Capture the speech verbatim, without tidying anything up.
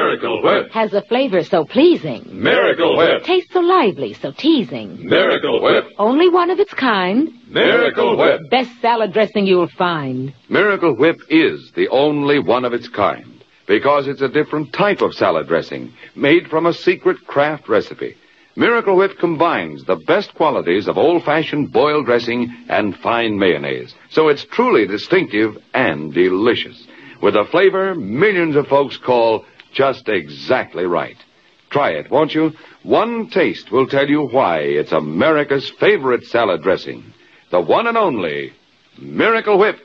Miracle Whip. Has a flavor so pleasing. Miracle Whip. Tastes so lively, so teasing. Miracle Whip. Only one of its kind. Miracle Whip. Best salad dressing you'll find. Miracle Whip is the only one of its kind because it's a different type of salad dressing made from a secret craft recipe. Miracle Whip combines the best qualities of old-fashioned boiled dressing and fine mayonnaise, so it's truly distinctive and delicious, with a flavor millions of folks call just exactly right. Try it, won't you? One taste will tell you why it's America's favorite salad dressing. The one and only Miracle Whip.